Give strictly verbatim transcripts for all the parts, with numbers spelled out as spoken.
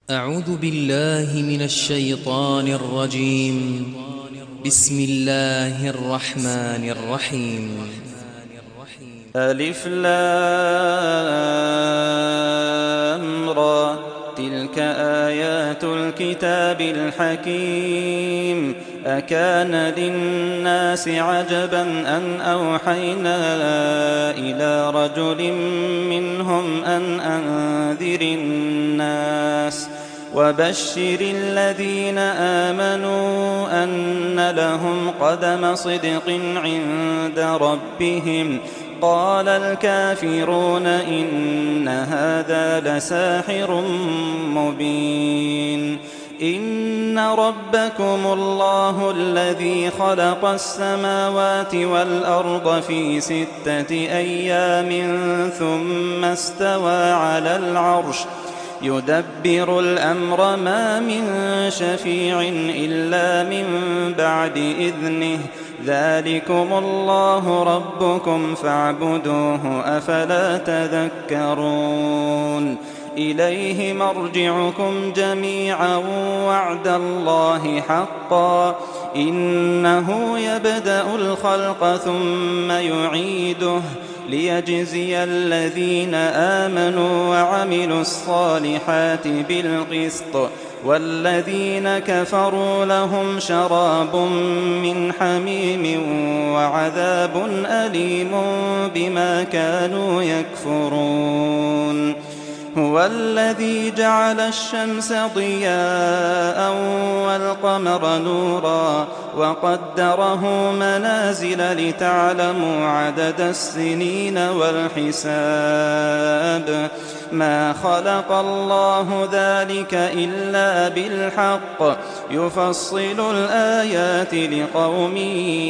أعوذ بالله من الشيطان الرجيم. بسم الله الرحمن الرحيم. ألف لام را، تلك آيات الكتاب الحكيم. أكان للناس عجبا أن أوحينا إلى رجل منهم أن أنذر الناس وبشر الذين آمنوا أن لهم قدم صدق عند ربهم. قال الكافرون إن هذا لساحر مبين. إن ربكم الله الذي خلق السماوات والأرض في ستة أيام ثم استوى على العرش يدبر الأمر ما من شفيع إلا من بعد إذنه. ذلكم الله ربكم فاعبدوه أفلا تذكرون. إليه مرجعكم جميعا وعد الله حقا. إنه يبدأ الخلق ثم يعيده ليجزي الذين آمنوا وعملوا الصالحات بالقسط، والذين كفروا لهم شراب من حميم وعذاب أليم بما كانوا يكفرون. هو الذي جعل الشمس ضياء والقمر نورا وقدره منازل لتعلموا عدد السنين والحساب. ما خلق الله ذلك إلا بالحق يفصل الآيات لقوم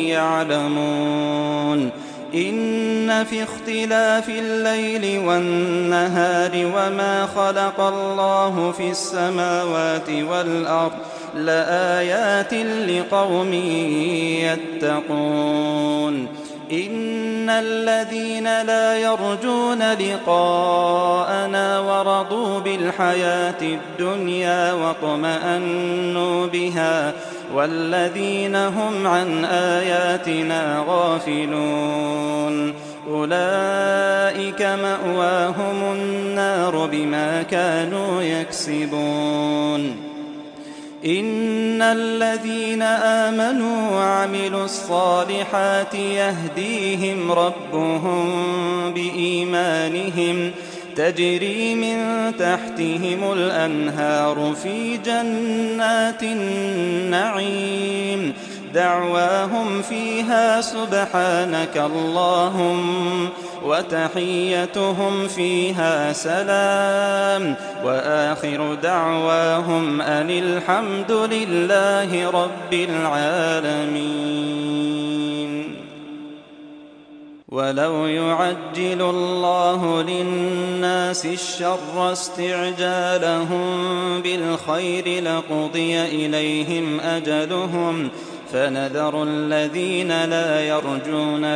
يعلمون. إن في اختلاف الليل والنهار وما خلق الله في السماوات والأرض لآيات لقوم يتقون. إن الذين لا يرجون لقاءنا ورضوا بالحياة الدنيا واطمأنوا بها والذين هم عن آياتنا غافلون أولئك مأواهم النار بما كانوا يكسبون. إن الذين آمنوا وعملوا الصالحات يهديهم ربهم بإيمانهم تجري من تحتهم الأنهار في جنات النعيم. دعواهم فيها سبحانك اللهم وتحيتهم فيها سلام وآخر دعواهم أن الحمد لله رب العالمين. ولو يعجل الله للناس الشر استعجالهم بالخير لقضي إليهم أجلهم فنذر الذين لا يرجون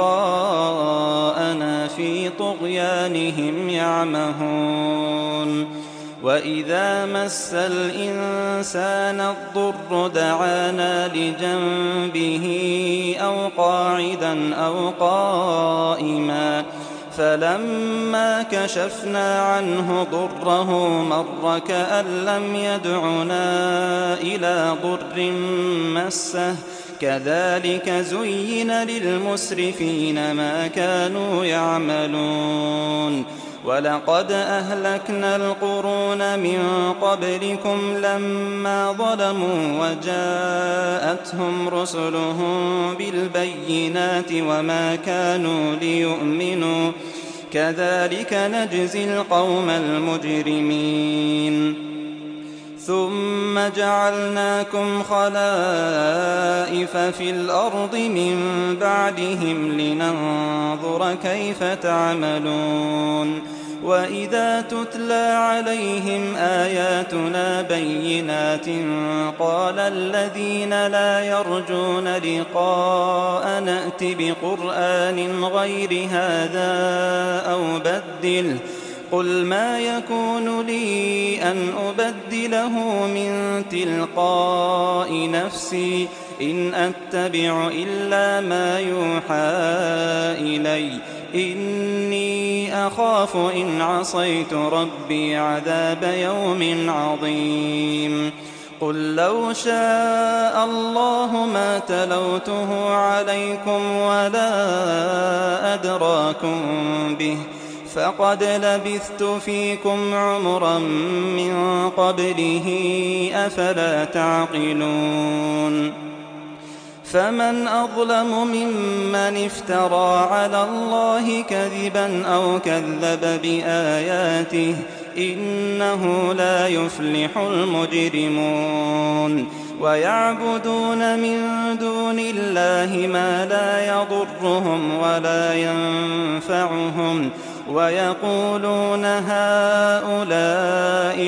لقاءنا في طغيانهم يعمهون. وإذا مس الإنسان الضر دعانا لجنبه أو قاعدا أو قائما فلما كشفنا عنه ضره مر كأن لم يدعنا إلى ضر مسه. كذلك زين للمسرفين ما كانوا يعملون. ولقد أهلكنا القرون من قبلكم لما ظلموا وجاءتهم رسلهم بالبينات وما كانوا ليؤمنوا. كذلك نجزي القوم المجرمين. ثم جعلناكم خلائف في الأرض من بعدهم لننظر كيف تعملون. وإذا تتلى عليهم آياتنا بينات قال الذين لا يرجون لقاء نأت بقرآن غير هذا أو بدله قل ما يكون لي أن أبدله من تلقاء نفسي إن أتبع إلا ما يوحى إلي إني أخاف إن عصيت ربي عذاب يوم عظيم قل لو شاء الله ما تلوته عليكم ولا أدراكم به فقد لبثت فيكم عمرا من قبله أفلا تعقلون فمن أظلم ممن افترى على الله كذبا أو كذب بآياته إنه لا يفلح المجرمون ويعبدون من دون الله ما لا يضرهم ولا ينفعهم ويقولون هؤلاء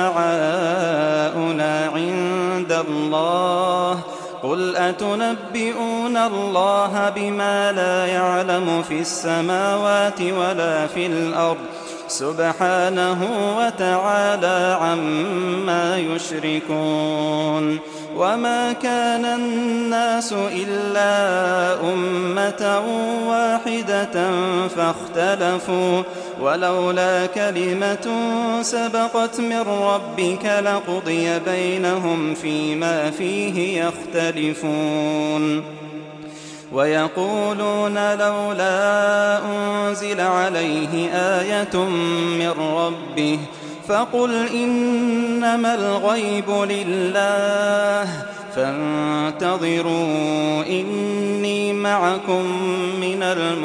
شفعاؤنا عند الله قل أتنبئون الله بما لا يعلم في السماوات ولا في الأرض سبحانه وتعالى عما يشركون وما كان الناس إلا أمة واحدة فاختلفوا ولولا كلمة سبقت من ربك لقضي بينهم فيما فيه يختلفون ويقولون لولا أنزل عليه آية من ربه فقل إنما الغيب لله فانتظروا إني معكم من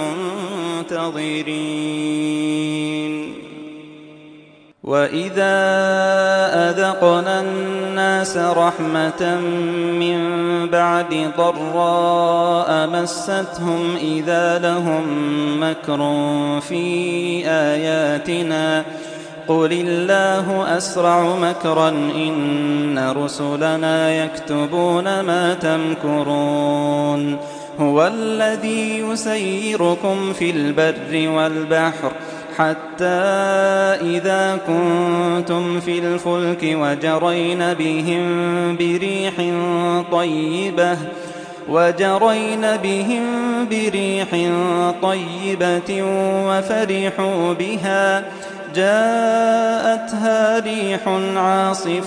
المنتظرين وإذا أذقنا الناس رحمة من بعد ضراء مستهم إذا لهم مكر في آياتنا قل الله أسرع مكرا إن رسلنا يكتبون ما تمكرون هو الذي يسيركم في البر والبحر حتى إذا كنتم في الفلك وجرين بهم بريح طيبة وجرين بهم بريح طيبة وفرحوا بها جاءتها ريح عاصف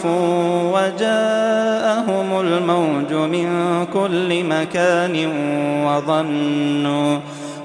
وجاءهم الموج من كل مكان وظنوا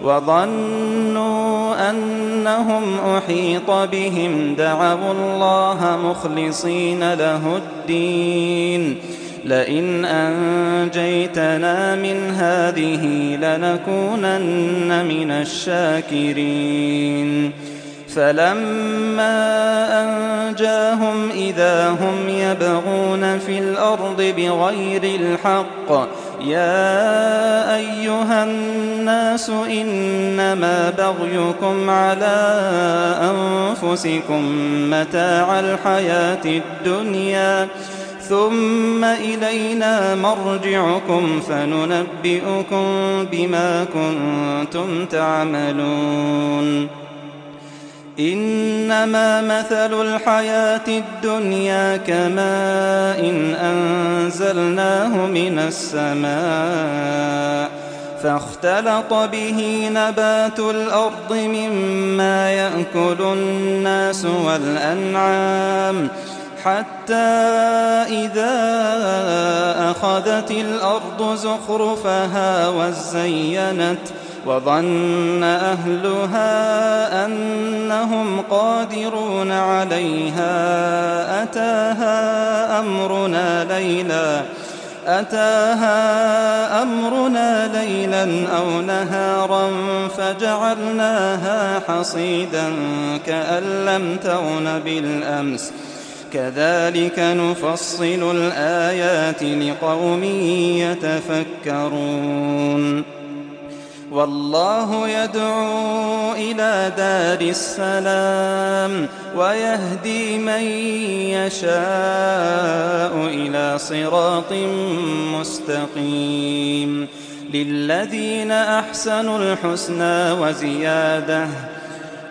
وظنوا أنهم أحيط بهم دعوا الله مخلصين له الدين لئن أنجيتنا من هذه لنكونن من الشاكرين فلما أنجاهم إذا هم يبغون في الأرض بغير الحق يا أيها الناس إنما بغيكم على أنفسكم متاع الحياة الدنيا ثم إلينا مرجعكم فننبئكم بما كنتم تعملون إنما مثل الحياة الدنيا كماء أنزلناه من السماء فاختلط به نبات الأرض مما يأكل الناس والأنعام حتى إذا أخذت الأرض زخرفها وزينت وظن أهلها أنهم قادرون عليها أتاها أمرنا ليلا أتاها أمرنا ليلا أو نهارا فجعلناها حصيدا كأن لم تغن بالأمس كذلك نفصل الآيات لقوم يتفكرون والله يدعو إلى دار السلام ويهدي من يشاء إلى صراط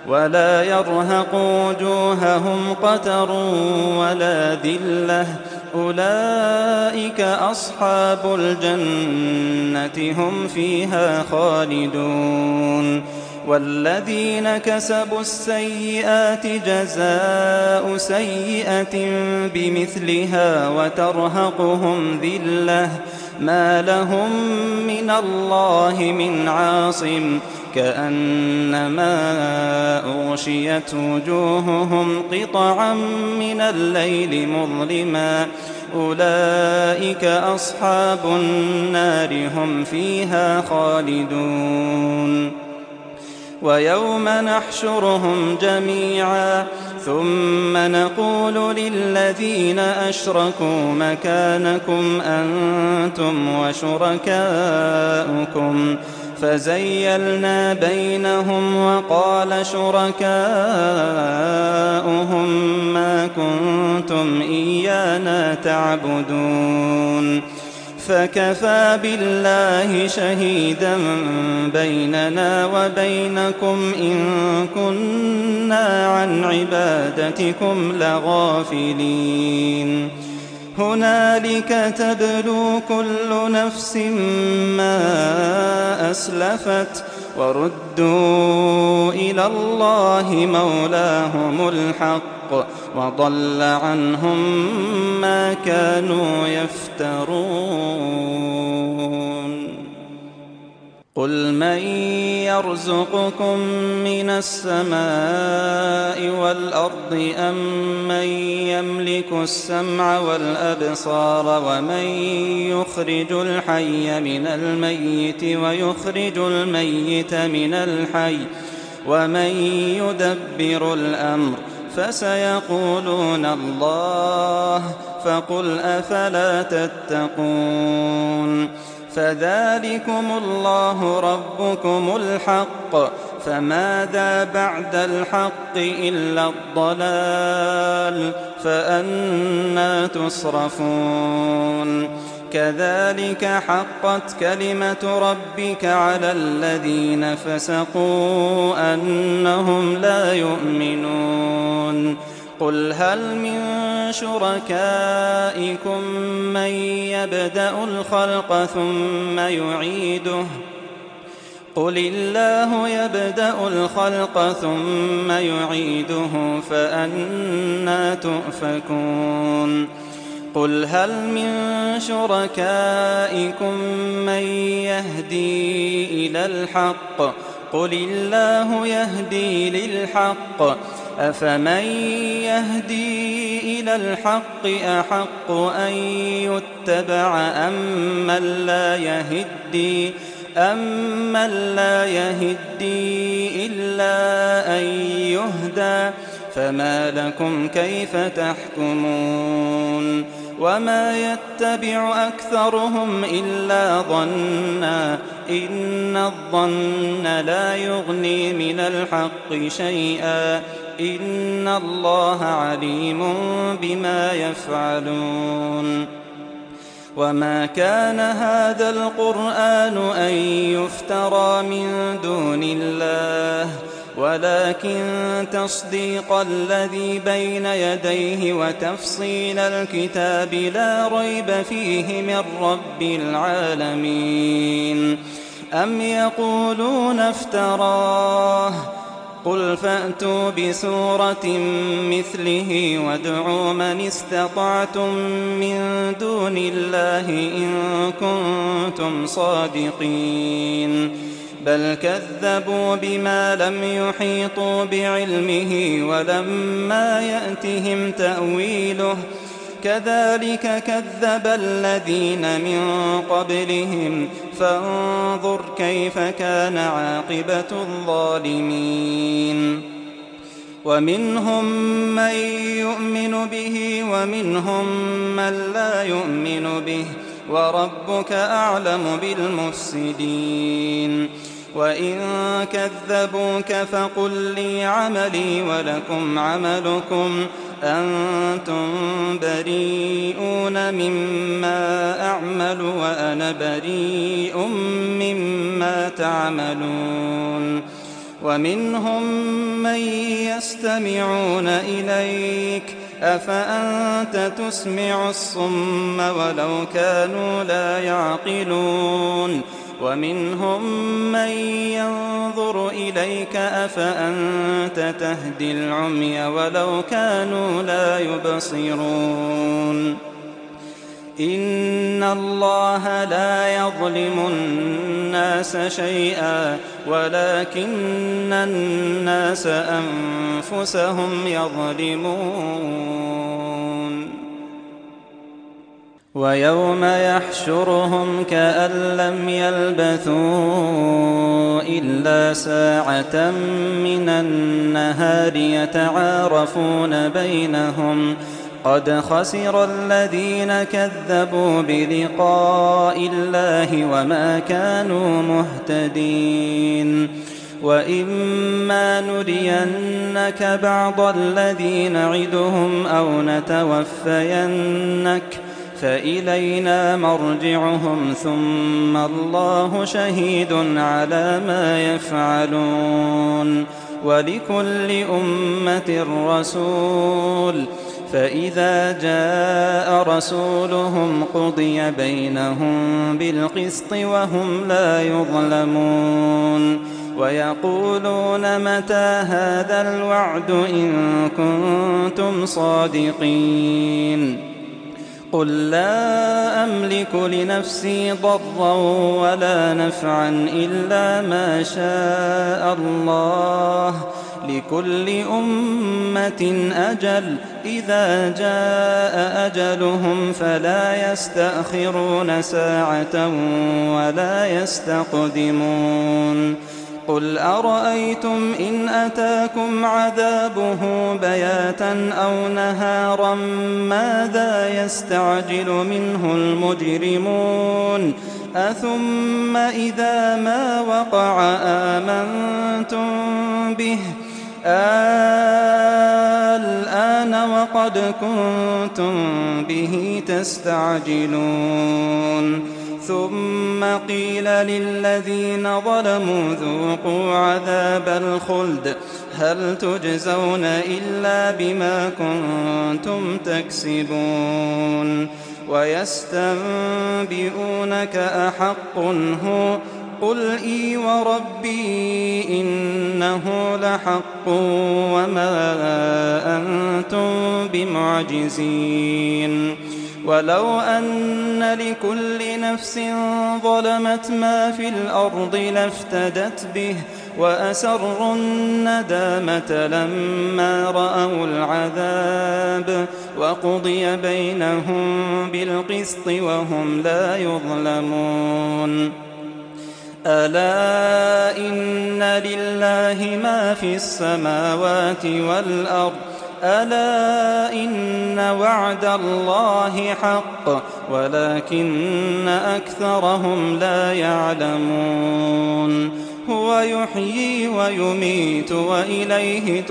ولا يرهق وجوههم قتر ولا ذلة أولئك أصحاب الجنة هم فيها خالدون والذين كسبوا السيئات جزاء سيئة بمثلها وترهقهم ذلة ما لهم من الله من عاصم كأنما أغشيت وجوههم قطعا من الليل مظلما أولئك أصحاب النار هم فيها خالدون ويوم نحشرهم جميعا ثم نقول للذين أشركوا مكانكم أنتم وشركاؤكم فزيلنا بينهم وقال شركاؤهم ما كنتم إيانا تعبدون فكفى بالله شهيدا بيننا وبينكم إن كنا عن عبادتكم لغافلين هنالك تبلو كل نفس ما أسلفت وردوا إلى الله مولاهم الحق وضل عنهم ما كانوا يفترون قل من يرزقكم من السماء والأرض أم من يملك السمع والأبصار ومن يخرج الحي من الميت ويخرج الميت من الحي ومن يدبر الأمر فسيقولون الله فقل أفلا تتقون فذلكم الله ربكم الحق فماذا بعد الحق إلا الضلال فأنى تصرفون كذلك حقت كلمة ربك على الذين فسقوا أنهم لا يؤمنون قل هل من شركائكم من يبدأ الخلق ثم يعيده قل الله يبدأ الخلق ثم يعيده فأنى تؤفكون قل هل من شركائكم من يهدي إلى الحق قل الله يهدي للحق أفمن يهدي إلى الحق أحق أن يتبع أم من لا يهدي أم من لا يهدي إلا أن يهدى فما لكم كيف تحكمون وما يتبع أكثرهم إلا ظنا إن الظن لا يغني من الحق شيئا إن الله عليم بما يفعلون وما كان هذا القرآن أن يفترى من دون الله ولكن تصديق الذي بين يديه وتفصيل الكتاب لا ريب فيه من رب العالمين أم يقولون افتراه قل فأتوا بسورة مثله وادعوا من استطعتم من دون الله إن كنتم صادقين بل كذبوا بما لم يحيطوا بعلمه ولما يأتهم تأويله كذلك كذب الذين من قبلهم فانظر كيف كان عاقبة الظالمين ومنهم من يؤمن به ومنهم من لا يؤمن به وربك أعلم بالمفسدين وإن كذبوك فقل لي عملي ولكم عملكم أنتم بريئون مما أعمل وأنا بريء مما تعملون ومنهم من يستمعون إليك أفأنت تسمع الصم ولو كانوا لا يعقلون ومنهم من ينظر إليك أفأنت تهدي العمي ولو كانوا لا يبصرون إن الله لا يظلم الناس شيئا ولكن الناس أنفسهم يظلمون ويوم يحشرهم كأن لم يلبثوا إلا ساعة من النهار يتعارفون بينهم قد خسر الذين كذبوا بلقاء الله وما كانوا مهتدين وإما نرينك بعض الذي نعدهم أو نتوفينك فإلينا مرجعهم ثم الله شهيد على ما يفعلون ولكل أمة رسول فإذا جاء رسولهم قضي بينهم بالقسط وهم لا يظلمون ويقولون متى هذا الوعد إن كنتم صادقين قل لا أملك لنفسي ضرا ولا نفعا إلا ما شاء الله لكل أمة أجل إذا جاء أجلهم فلا يستأخرون ساعة ولا يستقدمون قل أرأيتم إن أتاكم عذابه بياتا أو نهارا ماذا يستعجل منه المجرمون أثم إذا ما وقع آمنتم به الآن وقد كنتم به تستعجلون ثم قيل للذين ظلموا ذوقوا عذاب الخلد هل تجزون إلا بما كنتم تكسبون ويستنبئونك أحق هو قل إي وربي إنه لحق وما أنتم بمعجزين ولو أن لكل نفس ظلمت ما في الأرض لافتدت به وأسروا الندامة لما رأوا العذاب وقضي بينهم بالقسط وهم لا يظلمون ألا إن لله ما في السماوات والأرض ألا إن وعد الله حق ولكن أكثرهم لا يعلمون هو يحيي ويميت وإليه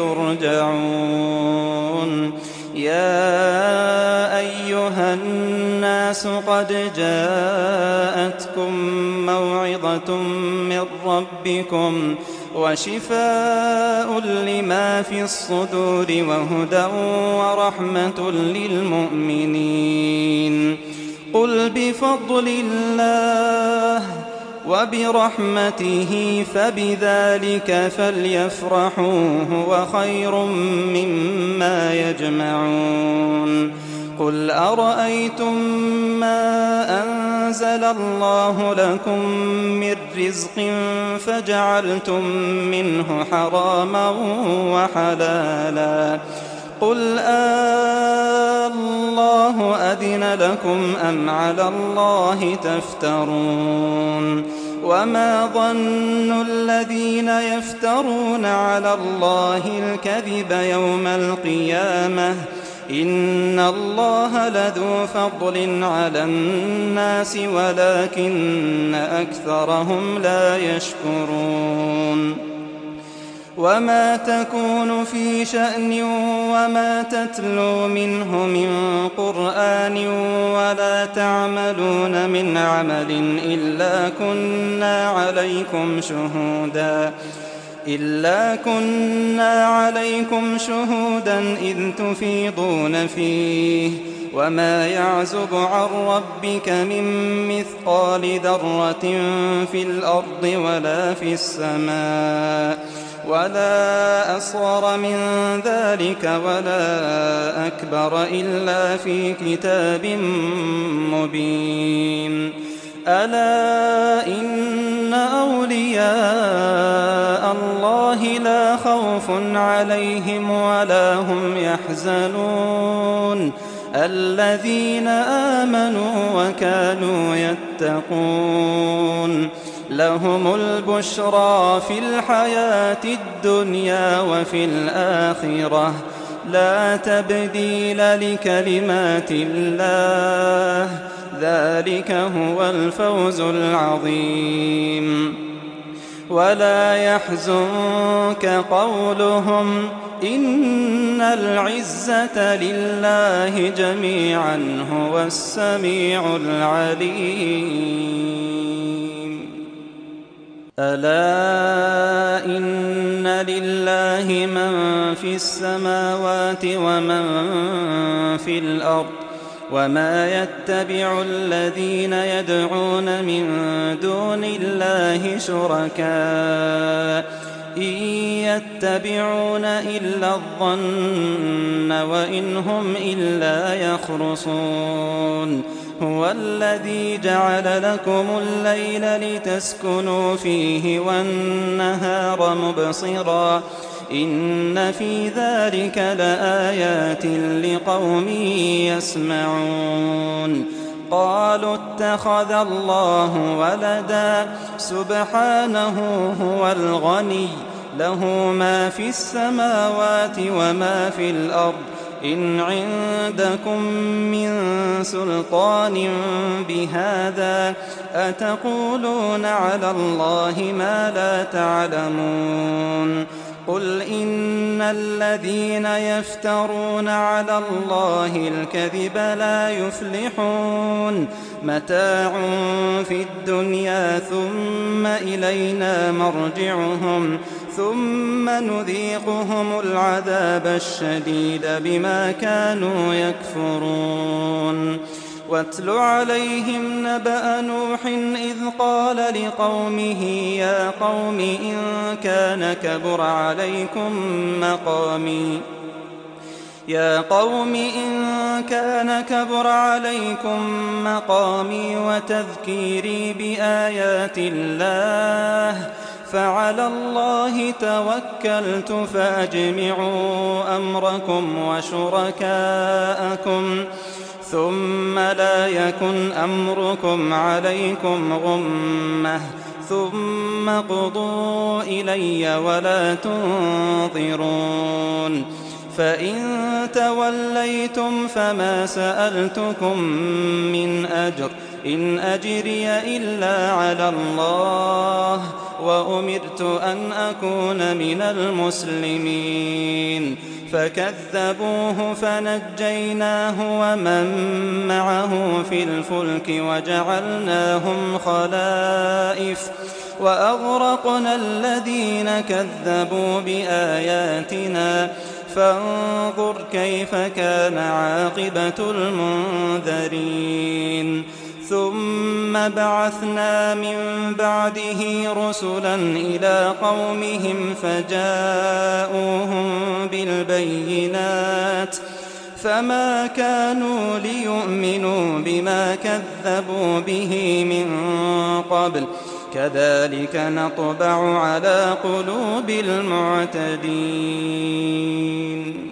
ترجعون يا أيها الناس قد جاءتكم موعظة من ربكم وشفاء لما في الصدور وهدى ورحمة للمؤمنين قل بفضل الله وبرحمته فبذلك فليفرحوا هو خير مما يجمعون قل أرأيتم ما أنزل الله لكم من رزق فجعلتم منه حراما وحلالا قل الله أذن لكم أم على الله تفترون وما ظن الذين يفترون على الله الكذب يوم القيامة إن الله لذو فضل على الناس ولكن أكثرهم لا يشكرون وما تكون في شأن وما تتلو منه من قرآن ولا تعملون من عمل إلا كنا عليكم شهودا إلا كنا عليكم شهودا إذ تفيضون فيه وما يعزب عن ربك من مثقال ذرة في الأرض ولا في السماء ولا أصغر من ذلك ولا أكبر إلا في كتاب مبين. ألا إن أولياء الله لا خوف عليهم ولا هم يحزنون الذين آمنوا وكانوا يتقون لهم البشرى في الحياة الدنيا وفي الآخرة لا تبديل لكلمات الله ذلك هو الفوز العظيم. ولا يحزنك قولهم إن العزة لله جميعا هو السميع العليم. ألا إن لله من في السماوات ومن في الأرض وما يتبع الذين يدعون من دون الله شركاء إن يتبعون إلا الظن وإن هم إلا يخرصون. هو الذي جعل لكم الليل لتسكنوا فيه والنهار مبصرا إن في ذلك لآيات لقوم يسمعون. قالوا اتخذ الله ولدا سبحانه هو الغني له ما في السماوات وما في الأرض إن عندكم من سلطان بهذا أتقولون على الله ما لا تعلمون. قل إن الذين يفترون على الله الكذب لا يفلحون متاع في الدنيا ثم إلينا مرجعهم ثم نذيقهم العذاب الشديد بما كانوا يكفرون. واتل عليهم نبأ نوح إذ قال لقومه يا قوم إن كان كبر عليكم مقامي يا قوم إن كان كبر عليكم مقامي وتذكيري بآيات الله فعلى الله توكلت فأجمعوا أمركم وشركاءكم ثم لا يكن أمركم عليكم غمة ثم قضوا إلي ولا تنظرون. فإن توليتم فما سألتكم من أجر إن أجري إلا على الله وأمرت أن أكون من المسلمين. فكذبوه فنجيناه ومن معه في الفلك وجعلناهم خلائف وأغرقنا الذين كذبوا بآياتنا فانظر كيف كان عاقبة المنذرين. ثم بعثنا من بعده رسلا إلى قومهم فجاءوهم بالبينات فما كانوا ليؤمنوا بما كذبوا به من قبل كذلك نطبع على قلوب المعتدين.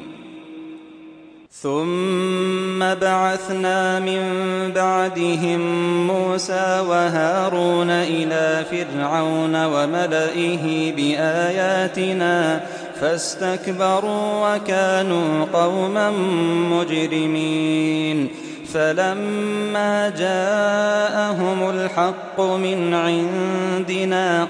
ثم بعثنا من بعدهم موسى وهارون إلى فرعون وملئه بآياتنا فاستكبروا وكانوا قوما مجرمين. فلما جاءهم الحق من عندنا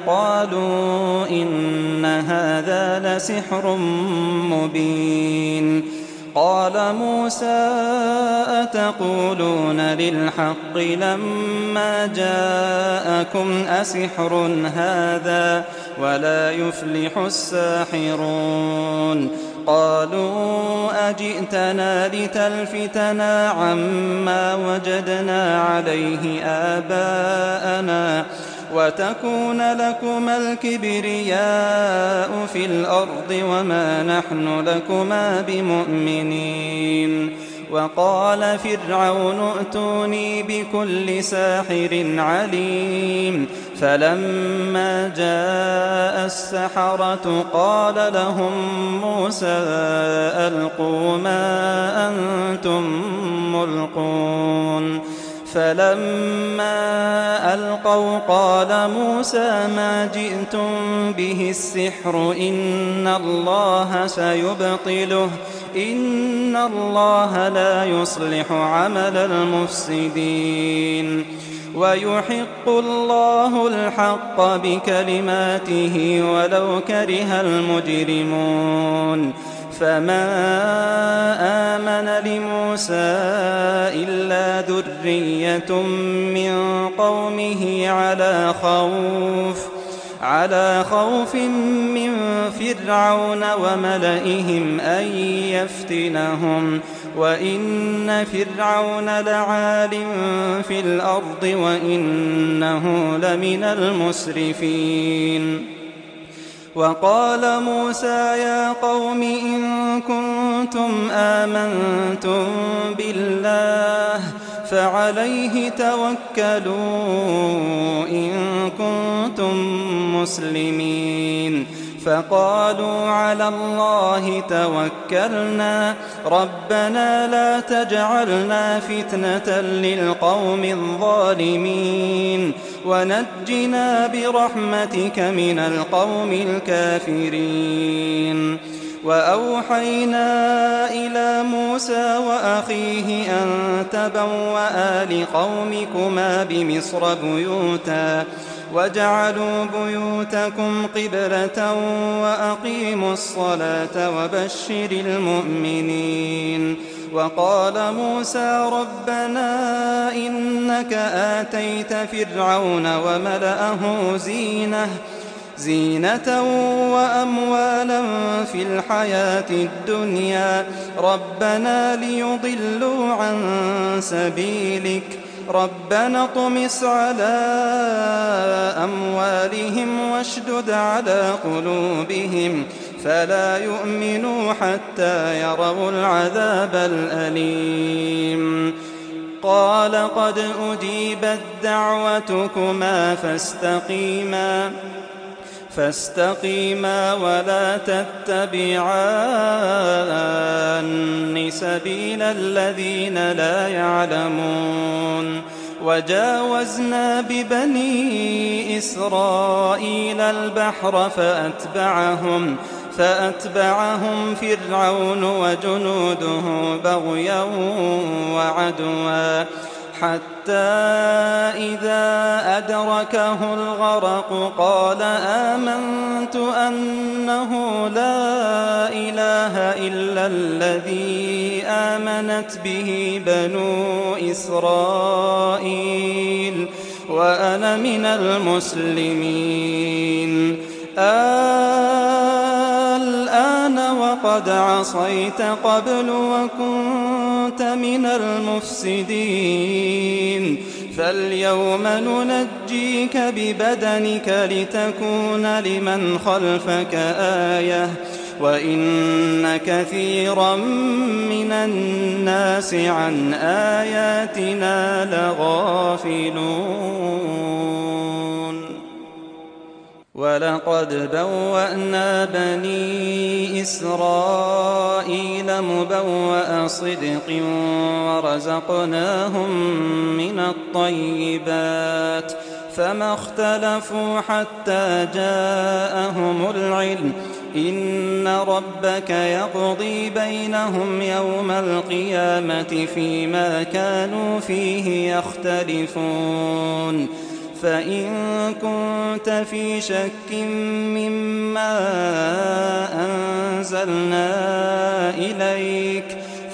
قالوا إن هذا لسحر مبين. قال موسى أتقولون للحق لما جاءكم أسحر هذا ولا يفلح الساحرون قالوا أجئتنا لتلفتنا عما وجدنا عليه آباءنا وتكون لكما الكبرياء في الأرض وما نحن لكما بمؤمنين وقال فرعون ائتوني بكل ساحر عليم فلما جاء السحرة قال لهم موسى ألقوا ما أنتم ملقون فلما ألقوا قال موسى ما جئتم به السحر إن الله سيبطله إن الله لا يصلح عمل المفسدين ويحق الله الحق بكلماته ولو كره المجرمون فما آمن لموسى إلا ذرية من قومه على خوف على خوف من فرعون وملئهم أن يفتنهم وإن فرعون لعال في الأرض وإنه لمن المسرفين وقال موسى يا قوم إن كنتم آمنتم بالله فعليه توكلوا إن كنتم مسلمين فقالوا على الله توكلنا ربنا لا تجعلنا فتنة للقوم الظالمين ونجنا برحمتك من القوم الكافرين وأوحينا إلى موسى وأخيه أن تبوأ لقومكما بمصر بيوتا وجعلوا بيوتكم قبلة وأقيموا الصلاة وبشر المؤمنين وقال موسى ربنا إنك آتيت فرعون وملأه زينة زينة وأموالا في الحياة الدنيا ربنا ليضلوا عن سبيلك ربنا اطمس على أموالهم واشدد على قلوبهم فلا يؤمنوا حتى يروا العذاب الأليم قال قد أجيبت دعوتكما فاستقيما فاستقيما ولا تتبعان سبيل الذين لا يعلمون وجاوزنا ببني إسرائيل البحر فأتبعهم فأتبعهم فرعون وجنوده بغيا وعدوا حتى إذا أدركه الغرق قال آمنت أنه لا إله إلا الذي آمنت به بنو إسرائيل وأنا من المسلمين الآن وقد عصيت قبل وكنت من المفسدين فاليوم ننجيك ببدنك لتكون لمن خلفك آية وإن كثيرا من الناس عن آياتنا لغافلون ولقد بوأنا بني إسرائيل مبوأ صدق ورزقناهم من الطيبات فما اختلفوا حتى جاءهم العلم إن ربك يقضي بينهم يوم القيامة فيما كانوا فيه يختلفون فإن كنت في شك مما أنزلنا إليك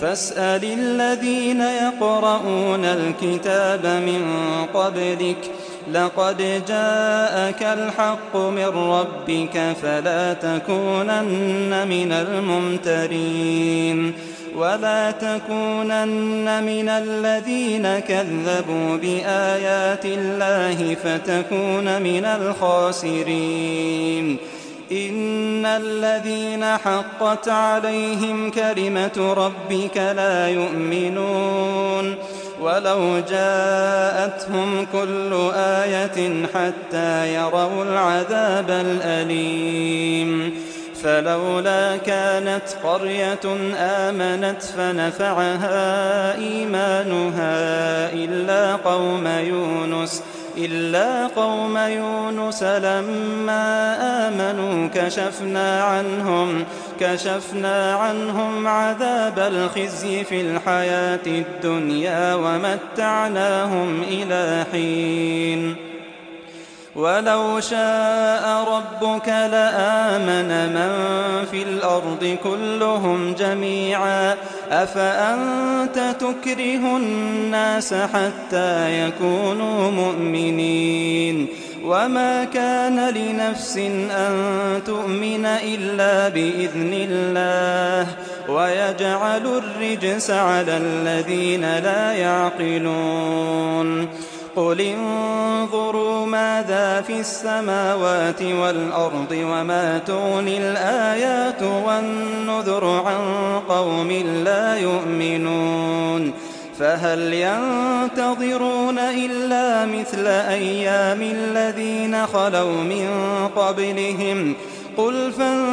فاسأل الذين يقرؤون الكتاب من قبلك لقد جاءك الحق من ربك فلا تكونن من الممترين ولا تكونن من الذين كذبوا بآيات الله فتكون من الخاسرين إن الذين حقت عليهم كلمة ربك لا يؤمنون ولو جاءتهم كل آية حتى يروا العذاب الأليم فلولا كانت قرية آمنت فنفعها إيمانها إلا قوم يونس إلا قوم يونس لما آمنوا كشفنا عنهم كشفنا عنهم عذاب الخزي في الحياة الدنيا ومتعناهم إلى حين ولو شاء ربك لآمن من في الأرض كلهم جميعا أفأنت تكره الناس حتى يكونوا مؤمنين وما كان لنفس أن تؤمن إلا بإذن الله ويجعل الرجس على الذين لا يعقلون قل انظروا ماذا في السماوات والأرض وما تغني الآيات والنذر عن قوم لا يؤمنون فهل ينتظرون إلا مثل أيام الذين خلوا من قبلهم قل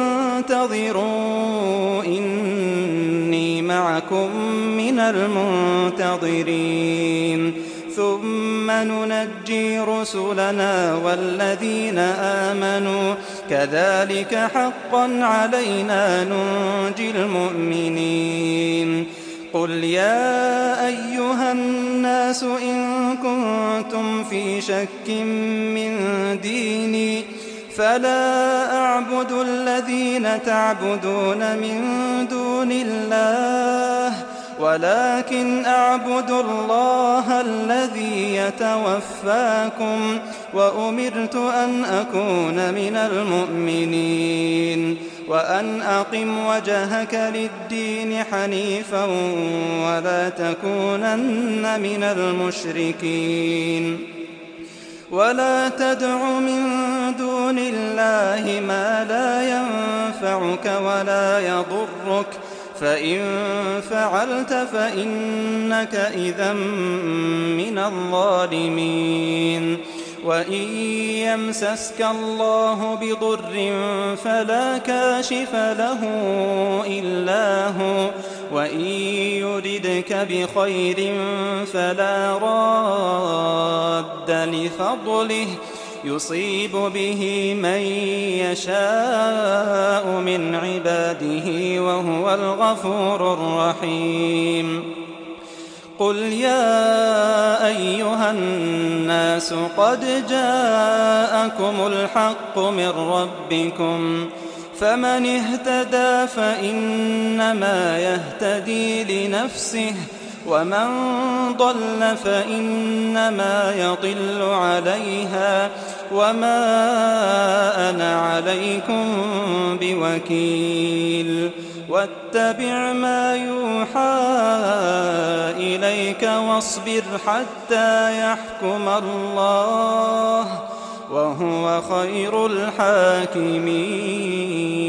فانتظروا إني معكم من المنتظرين ثم ننجي رسلنا والذين آمنوا كذلك حقا علينا ننجي المؤمنين قل يا أيها الناس إن كنتم في شك من ديني فلا أعبد الذين تعبدون من دون الله ولكن أعبد الله الذي يتوفاكم وأمرت أن أكون من المؤمنين وأن أقم وجهك للدين حنيفا ولا تكونن من المشركين ولا تدع من دون الله ما لا ينفعك ولا يضرك فإن فعلت فإنك إذا من الظالمين وإن يمسسك الله بضر فلا كاشف له إلا هو وإن يردك بخير فلا راد لفضله يصيب به من يشاء من عباده وهو الغفور الرحيم قل يا أيها الناس قد جاءكم الحق من ربكم فمن اهتدى فإنما يهتدي لنفسه ومن ضل فإنما يضل عليها وما أنا عليكم بوكيل واتبع ما يوحى إليك واصبر حتى يحكم الله وهو خير الحاكمين.